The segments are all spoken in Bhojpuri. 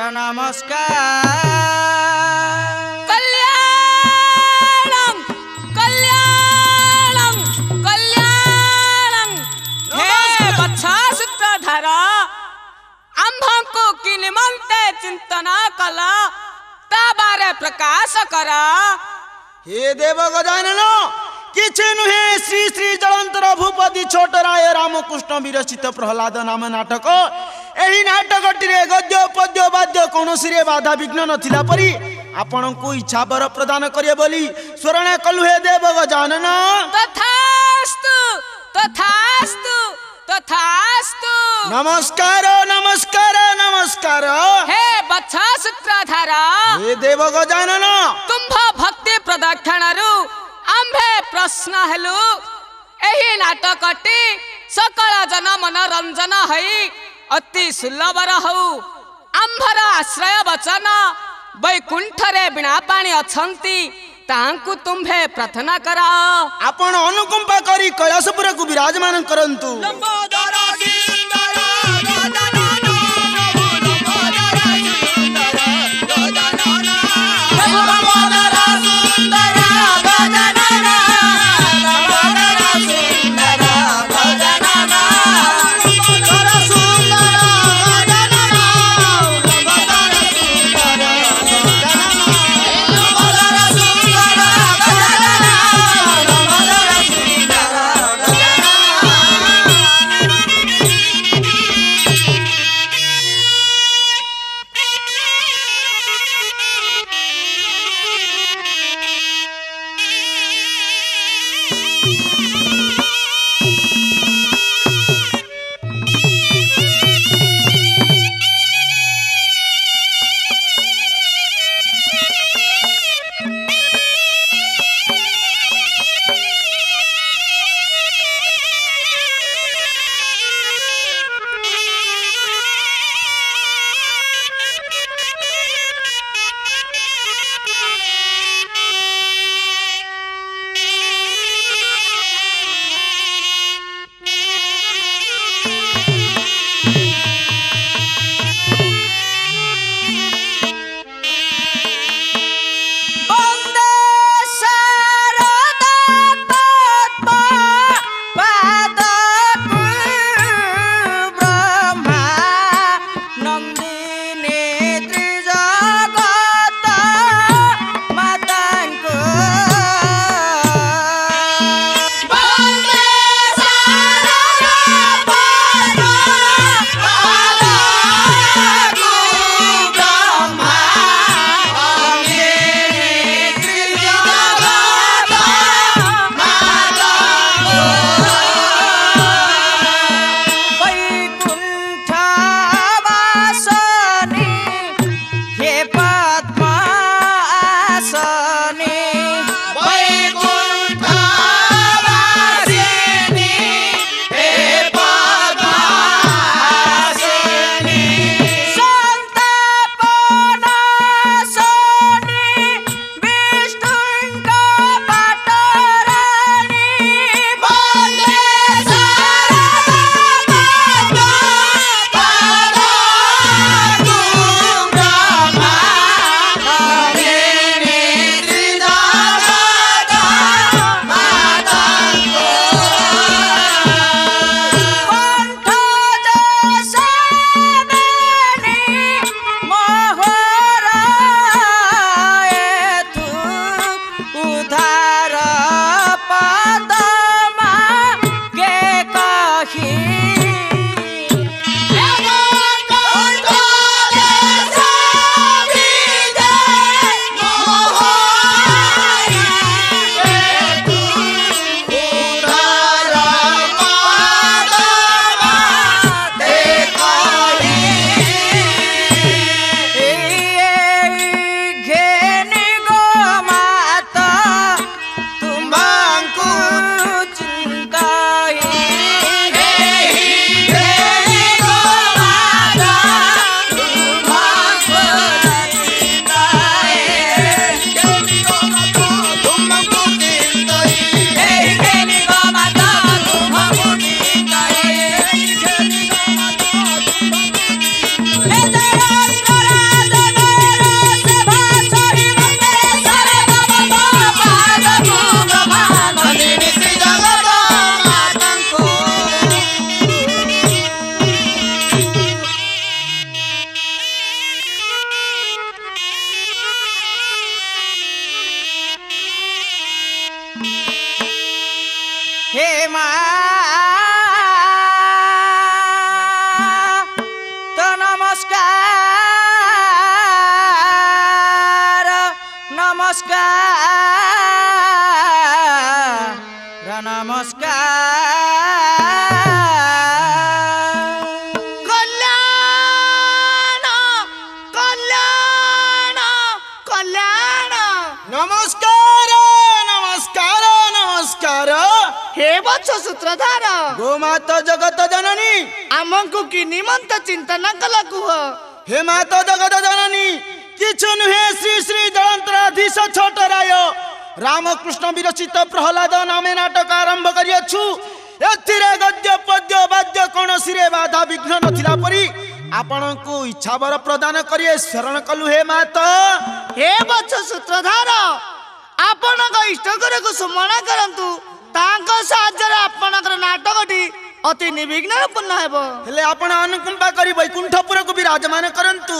नमस्कार। कल्याणं कल्याणं कल्याणं हे बच्छा सूत्रधार आम्भଙ୍କୁ कि निमंते चिंतन कल ता बारे प्रकाश कर। हे देव गजानन किछि नुहे श्री श्री जलंतर भूपति छोटराय रामकृष्ण विरचित प्रहलाद नाम नाटक। एही नाटकटी रे गद्य पद्य वाद्य कौनसी रे बाधा विघ्न नथिला परी आपण को इच्छा वर प्रदान करिए बोली स्वरण कलु हे देव गजानन। तथास्तु तथास्तु तथास्तु। नमस्कार नमस्कार नमस्कार। हे बच्छा सूत्रधार हे देव गजानन तुम्भ भक्ति प्रदक्षिणरू आम्भे प्रश्न हेलु एही नाटकटी सकल जन मनोरंजन हई अति सुलभर हऊ आम्भर आश्रय वचन वैकुंठ रे बिना पानी अछंती तांकु तुम्भे प्रार्थना कर। आपण अनुकंपा करी कैलासपुर को विराजमान करंतु। नमस्कार नमस्कार कल्याण कल्याण कल्याण नमस्कार नमस्कार नमस्कार हे वत्स सूत्रधार गोमाता जगत जननी आमको कि निमंत चिंतन कल कुह हे माता जगत जननी किछु नुहे श्री श्री जलंतराधीश छोट राय रामकृष्ण विरचित प्रहलाद नामे नाटक आरंभ करियछु एथिरे गद्य पद्य वाद्य कोनोसी रे बाधा विघ्न नथिला परी आपनकु इच्छा वर प्रदान करिए शरण कलु हे माता हे वत्स सूत्रधार आपनक इष्ट को सुमना करंतु तांको साहाय्य आपनकर नाटकटी अति निर्विघ्न पूर्ण हेबो हेले आपण अनुकंपा करी वैकुंठपुर को विराजमान करंतु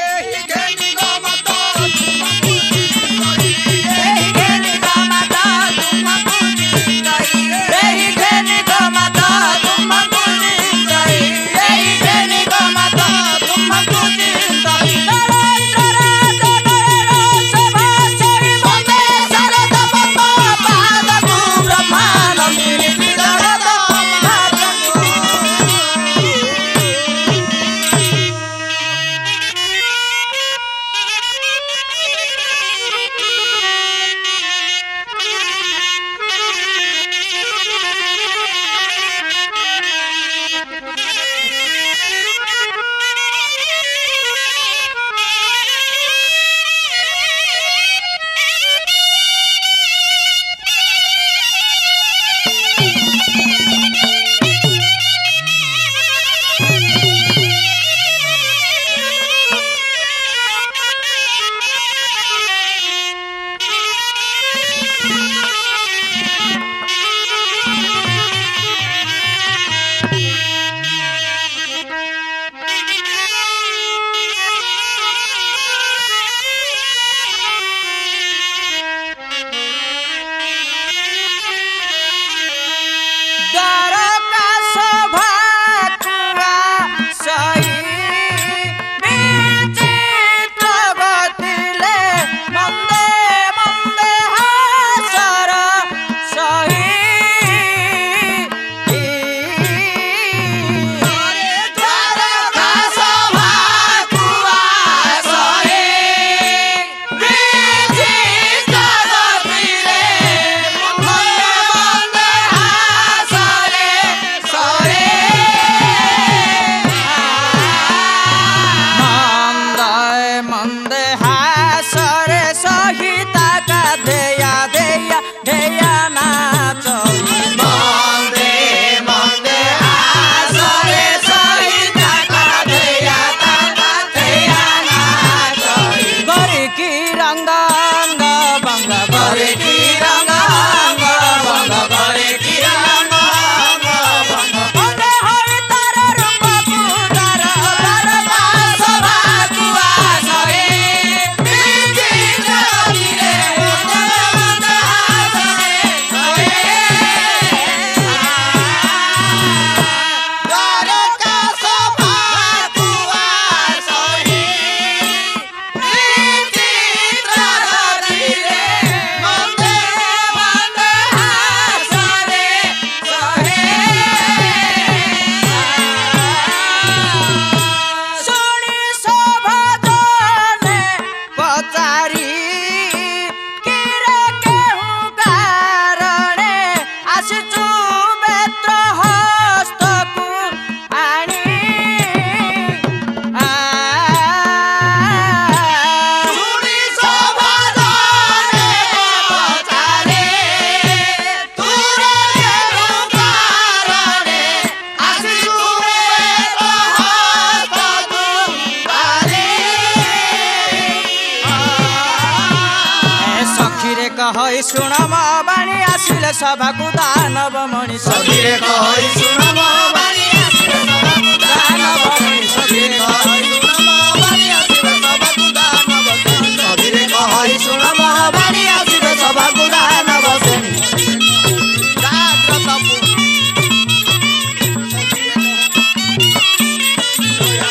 कहि सुनम बाणी आसिले सभाकु दानव मणि सखीरे कहि सुनम बाणी आसिले सभाकु दानव मणि सखीरे कहि सुनम बाणी आसिले सभाकु दानव सखीरे कहि सुनम बाणी आसिले सभाकु दानव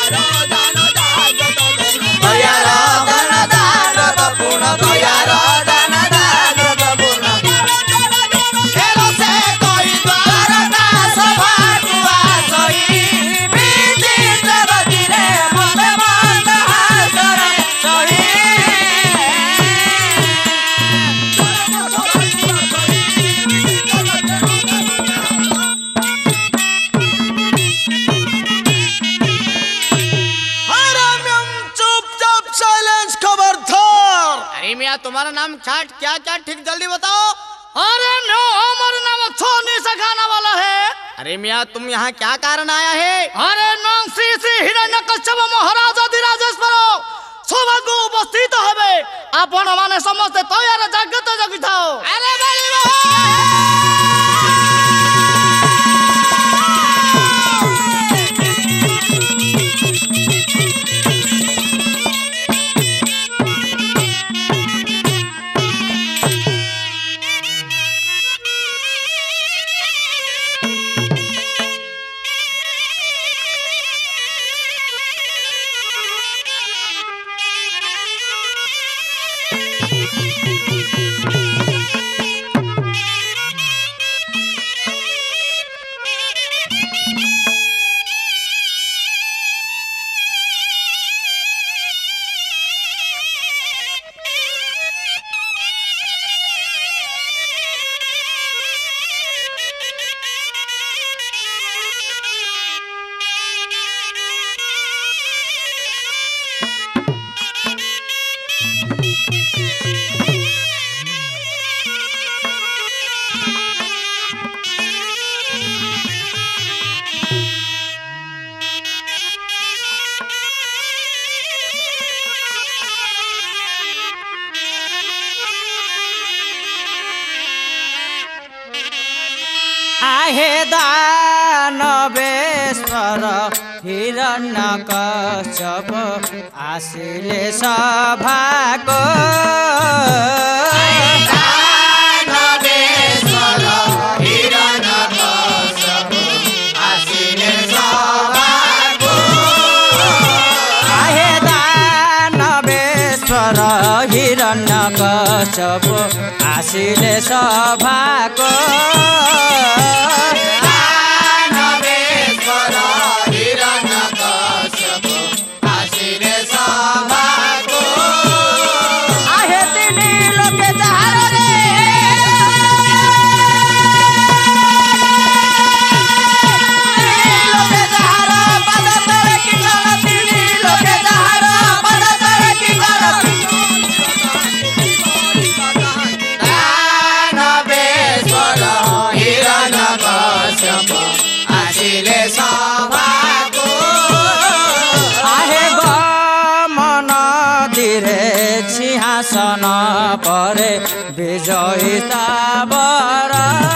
दयार दान दान पूर्ण दयार अरे मियाँ तुम्हारा नाम क्या क्या ठीक जल्दी बताओ। अरे नो हमारा नाम छोनी से खाना वाला है। अरे मियाँ तुम यहाँ क्या कारण आया है? अरे नाम श्री श्री हिरण्यकश्यप महाराज अधिराजेश्वर सौभाग्य उपस्थित हेबे आपण माने समस्त तैयार जाग्रत जगिथाओ। अरे आहे दानवेश्वर हिरण्यकश्यप आसिले सभाको दानवेश्वर हिरण्यकश्यप आसिले सभाको आहे दानवेश्वर हिरण्यकश्यप आसिले सभाको सिंहासन परे विजयी ताबर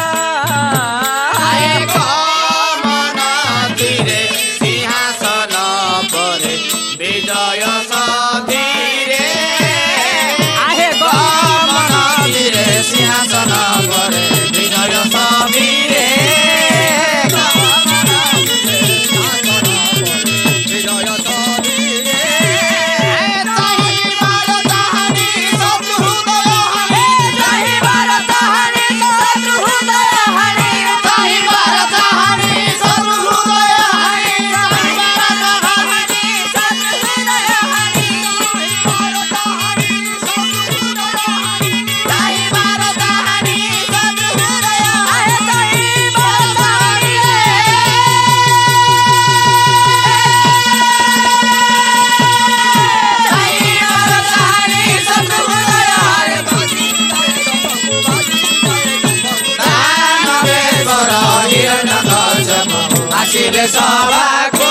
सिंहासन परे विजय सधीरे आहे गमनधीरे सिंहासन परे विजय सधीरे सभाको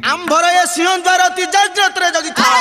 आंभर ये सिंह द्वार अति जाग्रत जगी था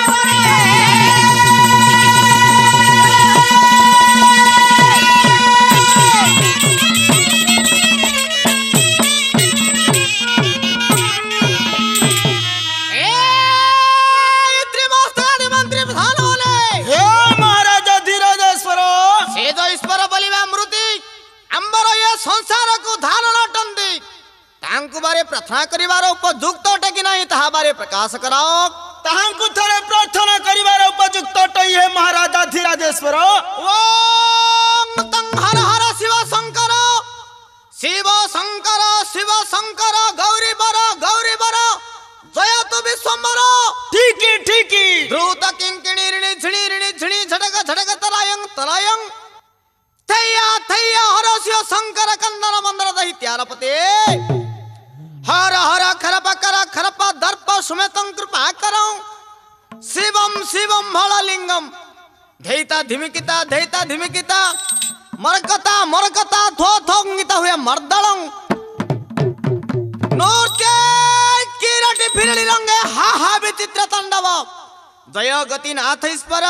प्रार्थना करिवार उपयुक्त अटे कि नहीं ताहा बारे प्रकाश कराओ ताहांकु थरे प्रार्थना करिवार उपयुक्त अटे हे महाराजा धीराजेश्वर ओम तं हर हर शिव शंकर शिव शंकर शिव शंकर गौरी बर जय तु विश्वम्बर ठीक द्रुत किंकिणी ऋणी झिणी झटक तरायं थैया हर शिव शंकर कंदन मंदर दैत्यारपते हर हर खरप दर्प सुमेतं कृपा करो शिवम हललिंगम धैता धिमिकिता मरकता थोंगिता हुए मर्दलं नृत्य किरटी फिरली रंगे हा विचित्र तांडव जय गतिनाथ ईश्वर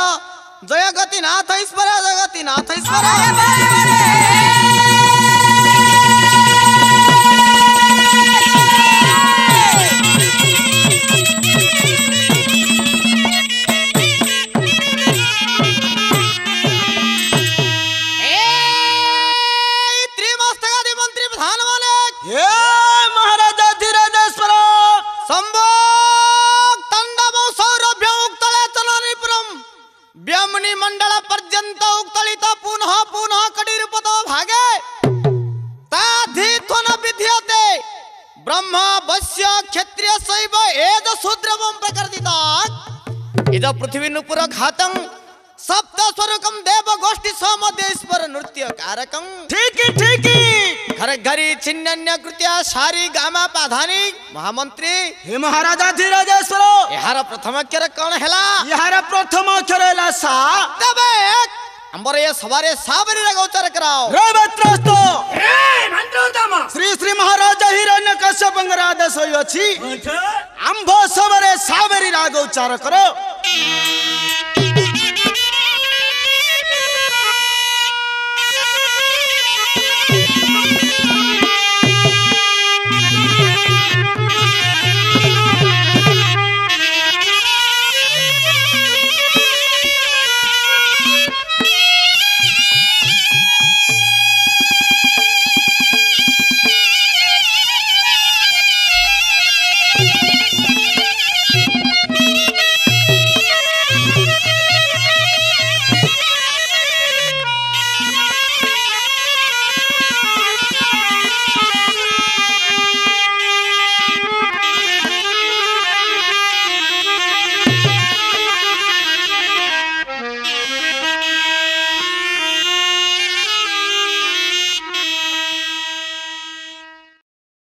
मंडल पर्यंत उक्तलित पुनः कड़ीरूपतो भागे ताधिथन विद्यते ब्रह्म वश्य क्षत्रिय शैव एद शूद्रवं प्रकृतिता इद पृथ्वी नुपुर घातं सप्त स्वरूकम देव गोष्ठी समदेश्वर नृत्य कारकं ठीक घरी छिन्नन्य कृत्या सारी गामा पाधानी महामंत्री हे महाराजा धीराजेश्वर यार प्रथम अक्षर कौन हैला यार प्रथम अक्षर हैला सा तबे अंबर ये सवारे साबरी रे गोचर कराओ रे बत्रस्तो श्री महाराजा हिरण्यकश्यप आदेश होई अछि आंभ सवारे साबरी रा गोचर करो